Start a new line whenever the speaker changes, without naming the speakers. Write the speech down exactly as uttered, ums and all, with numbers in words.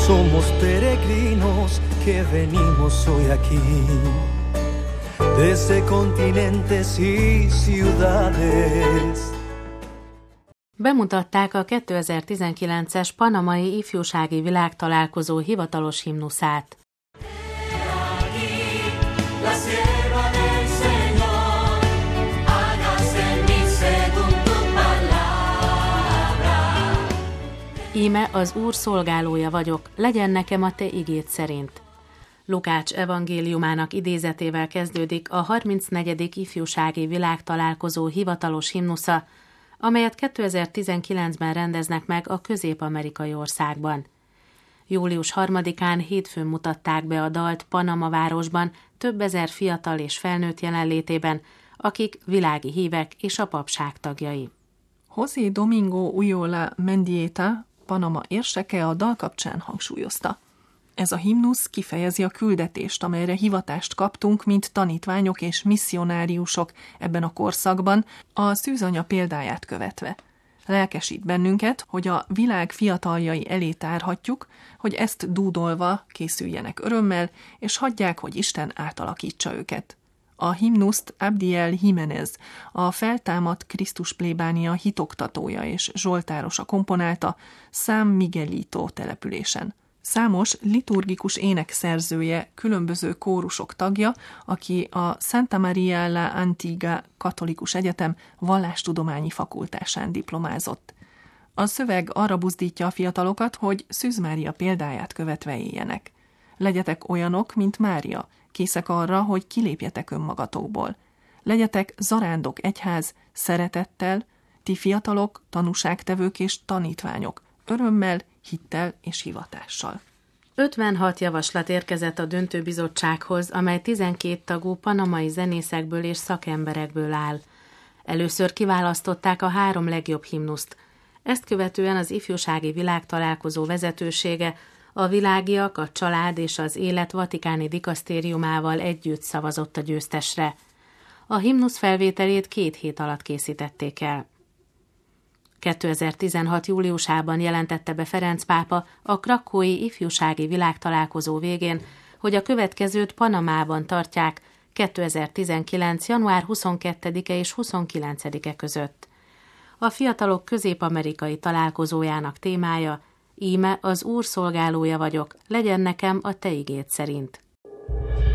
Somos peregrinos que venimos hoy aquí, desde continentes y ciudades.
Bemutatták a kétezer-tizenkilences panamai ifjúsági világtalálkozó hivatalos himnuszát. Íme az Úr szolgálója vagyok, legyen nekem a te igéd szerint. Lukács evangéliumának idézetével kezdődik a harmincnegyedik ifjúsági világtalálkozó hivatalos himnusza, amelyet kétezer-tizenkilencben rendeznek meg a közép-amerikai országban. július harmadikán hétfőn mutatták be a dalt Panama városban több ezer fiatal és felnőtt jelenlétében, akik világi hívek és a papság tagjai.
José Domingo Ulloa Mendieta, Panama érseke a dal kapcsán hangsúlyozta. Ez a himnusz kifejezi a küldetést, amelyre hivatást kaptunk, mint tanítványok és misszionáriusok ebben a korszakban, a szűzanya példáját követve. Lelkesít bennünket, hogy a világ fiataljai elé tárhatjuk, hogy ezt dúdolva készüljenek örömmel, és hagyják, hogy Isten átalakítsa őket. A himnuszt Abdiel Jiménez, a feltámadt Krisztus plébánia hitoktatója és zsoltárosa komponálta San Miguelito településen. Számos liturgikus énekszerzője, különböző kórusok tagja, aki a Santa Maria la Antigua Katolikus Egyetem vallástudományi fakultásán diplomázott. A szöveg arra buzdítja a fiatalokat, hogy Szűz Mária példáját követve éljenek. Legyetek olyanok, mint Mária, készek arra, hogy kilépjetek önmagatokból. Legyetek zarándok egyház, szeretettel, ti fiatalok, tanúságtevők és tanítványok, örömmel, hittel és hivatással.
ötvenhat javaslat érkezett a döntőbizottsághoz, amely tizenkét tagú panamai zenészekből és szakemberekből áll. Először kiválasztották a három legjobb himnuszt. Ezt követően az ifjúsági világtalálkozó vezetősége a Világiak, a Család és az Élet vatikáni dikasztériumával együtt szavazott a győztesre. A himnusz felvételét két hét alatt készítették el. kétezer-tizenhat júliusában jelentette be Ferenc pápa a krakói ifjúsági világtalálkozó végén, hogy a következőt Panamában tartják kétezer-tizenkilenc január huszonkettedike és huszonkilencedike között. A fiatalok közép-amerikai találkozójának témája: íme az Úr szolgálója vagyok, legyen nekem a te igéd szerint.